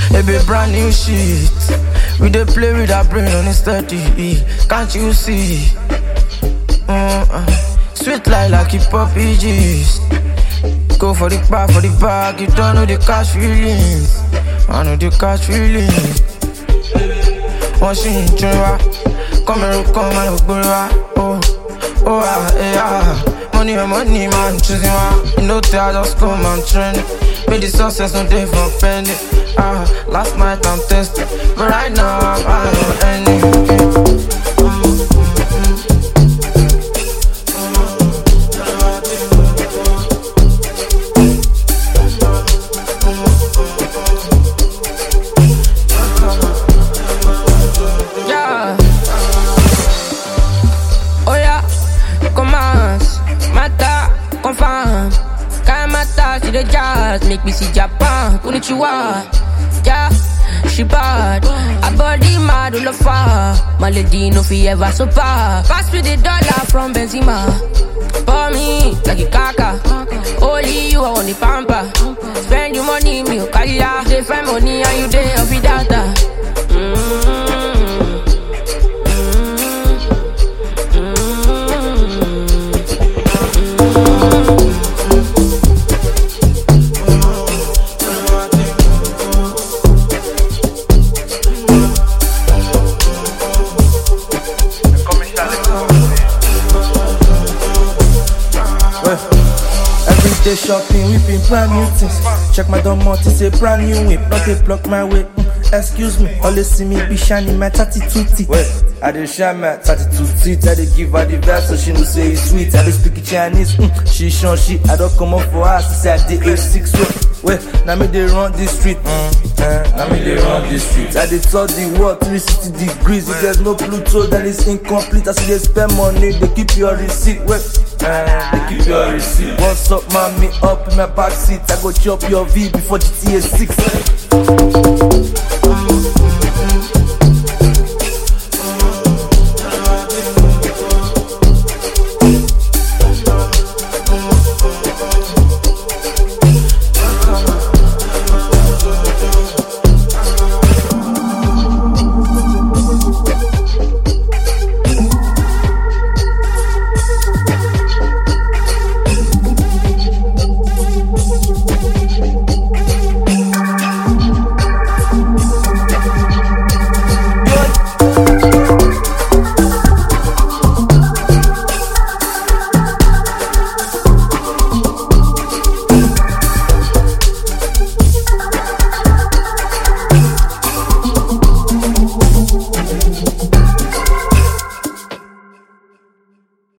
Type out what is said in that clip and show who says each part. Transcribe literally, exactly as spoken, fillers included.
Speaker 1: A bit brand new shit. We dey play with our brain on steady. Can't you see? Uh-uh. Sweet like like hip hop G's. Go for the bar, for the bag. You don't know the cash feelings. I know the cash feelings. One shit in Chua. Come here, come and look oh, oh, ah, eh, ah. Money, money, man, choosing one. You know, I just come and trend. Made the success, no day for penny. Ah, last night I'm tested, but right now I'm high on any.
Speaker 2: Yeah. Oh yeah, commence, mata, confirm. Quand mata, c'est the jazz, make me see Japan, konnichiwa. Yeah, she bad, her body mad all over. My lady no fi ever so far. Pass me the dollar from Benzema. For me, like a kaka. Only you I want the pamper. Spend your money, me o kaya. They find money and you dey off the data. Mm-hmm.
Speaker 3: Everyday shopping, whipping brand new things. Check my domot, it's a brand new whip. Not a block my way. Mm, excuse me, always see me be shining my thirty-two teeth. Wait, I dey shine my thirty-two teeth. I dey give her the vibe so she know say it's sweet. I dey speak Chinese, mm, she shun she. I don't come up for her, she say I dey age six. Wait, now me they run this street. Mm, uh, now me they run this street. I dey touch the world three sixty degrees. If there's no Pluto, then it's incomplete. I see they spend money, they keep your receipt. Wait. Uh, they keep your receipt. What's up, mommy? Up in my back seat. I go chop your V before G T A six.